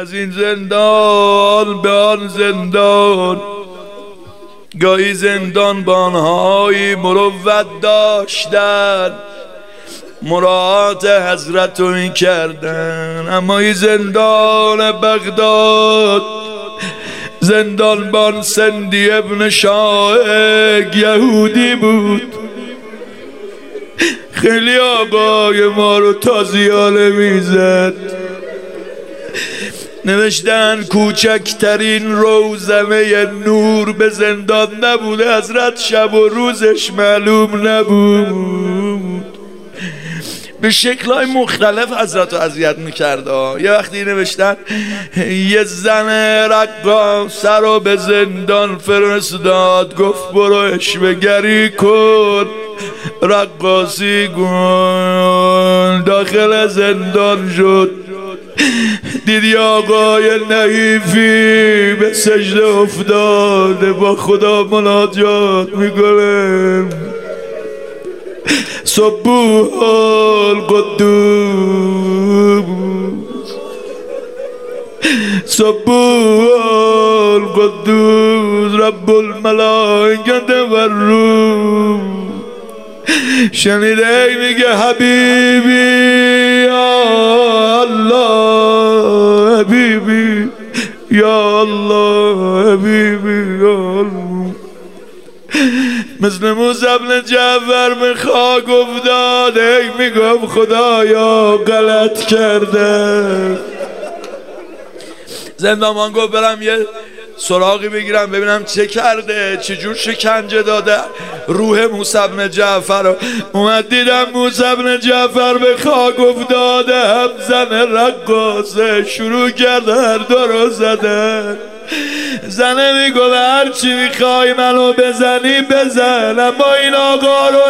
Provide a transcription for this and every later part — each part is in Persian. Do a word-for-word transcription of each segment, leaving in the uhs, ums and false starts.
از این زندان به آن زندان، گاهی زندان بانهایی مروت داشتن، مراعات حضرت رو می کردن. اما این زندان بغداد، زندان بان سندی ابن شاهق یهودی بود. خیلی آقای ما رو تازیانه میزد. نوشتن کوچکترین روزمه نور به زندان نبوده، حضرت شب و روزش معلوم نبود. به شکل‌های مختلف حضرت رو اذیت می‌کرد. یه وقتی نوشتن یه زن رقاصه رو به زندان فرستاد، گفت برو اشوه‌گری کن، رقاصی کن. داخل زندان شد، دیدی آقای نحیفی به سجده افتاده با خدا مناجات میکنه. سبوح القدوس، سبوح القدوس رب الملائکه و الروح. شنیده میگه حبیبی یا الله، حبیبی یا الله، حبیبی یا الله. مثل موسی بن جعفر به خاک افتاده، میگم خدایا غلط کرده. زندانبان گفت برم یه سراغی بگیرم ببینم چه کرده، چجور شکنجه داده روح موسی بن جعفر رو. اومد دیدم موسی بن جعفر به خاک افتاده، هم زن رقاصه شروع کرده هر دو رو زدن. زنه میگه هرچی میخوای منو بزنی بزن، اما این آقا رو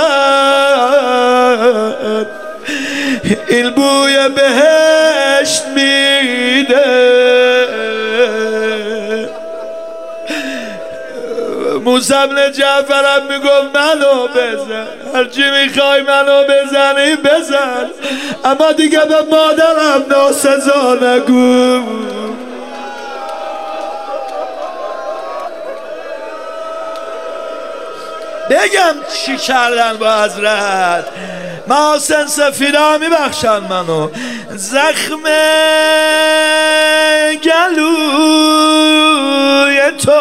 نزن، این بوی بهشت میده. موسی بن جعفر هم میگفت منو بزن، هرچی میخوای منو بزنی بزن، اما دیگه به مادرم ناسزا نگو. بگم چی کردن با حضرت؟ محاسن سفیدا میبخشن منو. زخم گلوی تو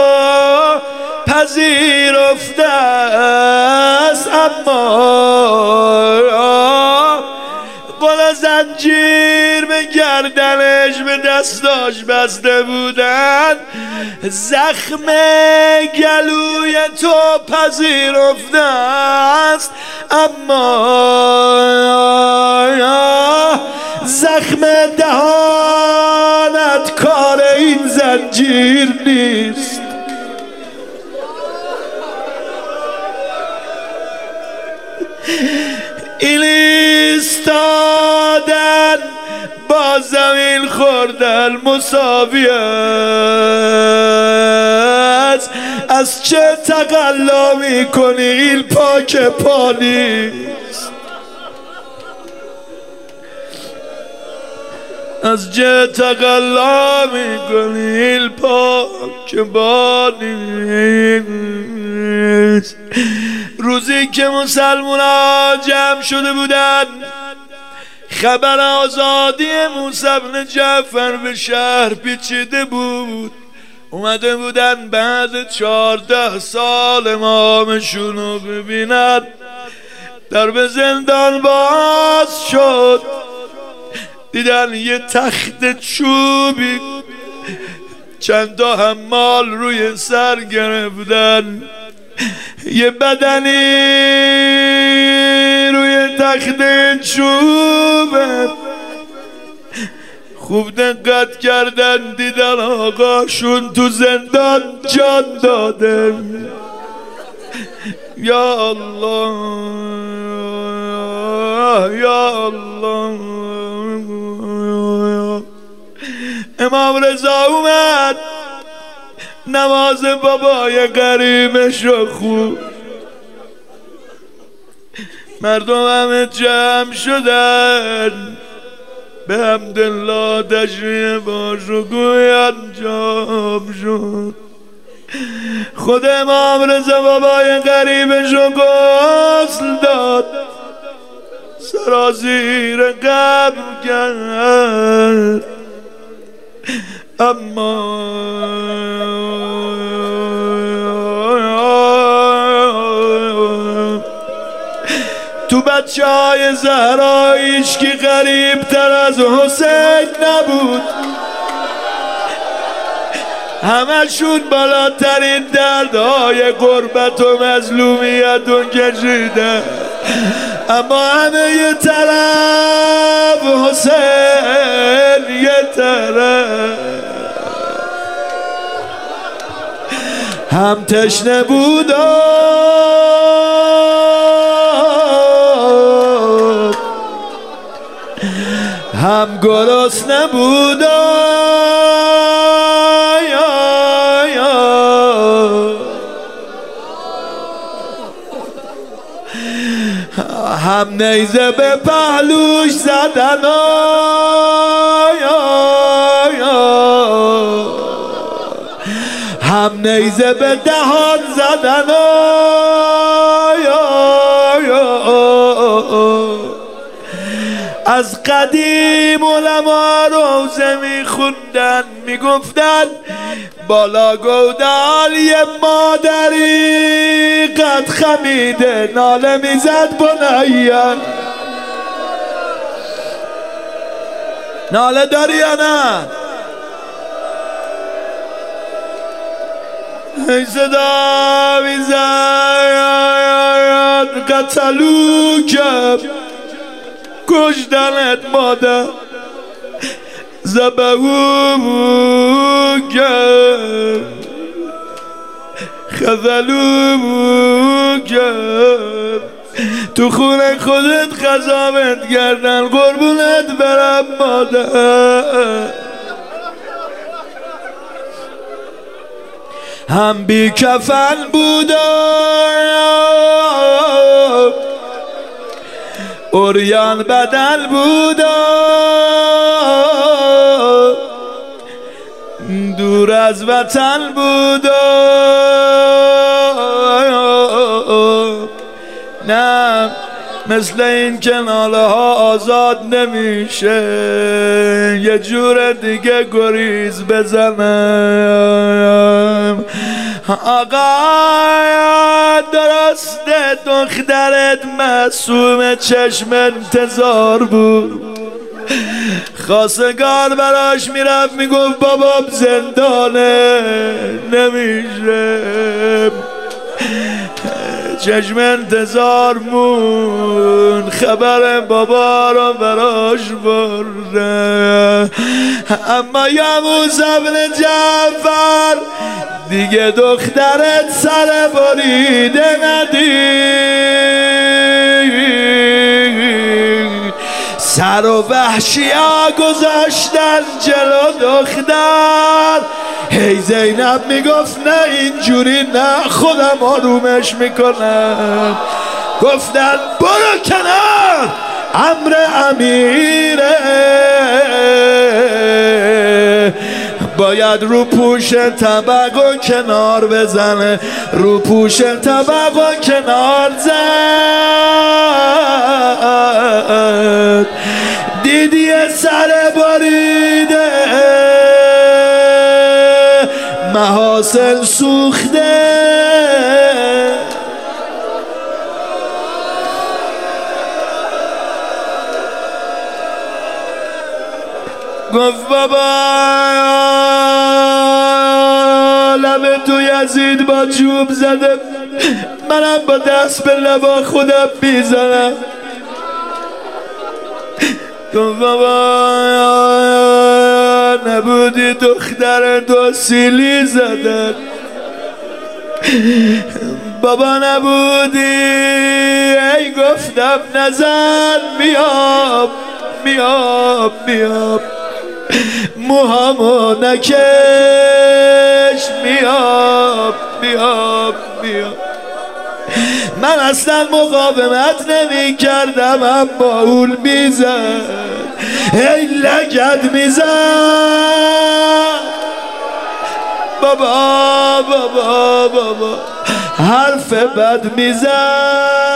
پذیرفته است، اما قل زنجیر به گردنش به دستاش بسته بودن. زخم گلوی تو پذیرفته است، اما زخم دهانت کار این زنجیر نیست. این ایستادن با زمین خوردن مساوی است. از چه تقلا میکنی این پاک پا نیست، از چه تقلا میکنی این پاک پا نیست. روزی که مسلمان ها جمع شده بودن، خبر آزادی موسی بن جعفر به شهر پیچیده بود. اومده بودن بعد چهارده سال امامشون رو ببینن. در به زندان باز شد، دیدن یه تخت چوبی چند تا حمال روی سر گرفتن، یه بدنی روی تخت چوبه. خوب دقت کردن دیدن آقاشون تو زندان جان داده. یا الله یا الله. امام رضا اومد نماز بابای قریبش رو خوب، مردم همه جمع شدن. به حمدالله تشریح باش و گوی انجام شد. خود امام رضا بابای غریبش رو غسل داد، سرازیر قبر کرد. اما تو بچه های زهرا هیچ کی غریب تر از حسین نبود. همشون بالاترین دردهای غربت و مظلومیت رو کشیدن، اما همه یه طرف، حسین یه طرف. هم تشنه بود هم گرسنه بود، هم نیزه به پهلوش زدن، هم نیزه به دهان زدن. از قدیم علما روزه میخوندن، میگفتن بالا گودال یه مادری قد خمیده ناله میزد بنیان. ناله داری یا نه؟ ای صدا میزد قتلو که کشتنت مادر، زبهو کرد خذلو کرد، تو خونه خودت قضاوت کردن، قربونت برم مادر. هم بی کفن بودم، اوریان بدل بودم، دور از وطن بودم. نه مثل این که ناله ها آزاد نمیشه، یه جور دیگه گریز بزنم. آقا درسته دخترت معصوم چشم انتظار بود، خواستگار براش میرفت میگفت بابام زندانه نمیشه، چشم انتظار مون، خبر بابا رو براش برده. اما یا موسی بن جعفر دیگه دخترت سر بریده ندید، سر و وحشی ها گذاشتن جلو دختر. هی زینب میگفت نه اینجوری نه، خودم آرومش میکنم. گفتن برو کنار، امر امیره، باید رو پوش طبق و کنار بزنه، رو پوش طبق و کنار زد. دیدی سر بریده محاسن سوخته، گفت بابا لبه تو یزید با چوب زده، منم با دست به لبا خودم میزنم. گفت بابا نبودی دختر دو سیلی زدن، بابا نبودی ای گفتم نزن، میام میام میام، موهامو نکش، میام میام میام. من اصلا مقاومت نمی کردم اما اون میزد، ای لگد میزد بابا بابا بابا حرف بد میزد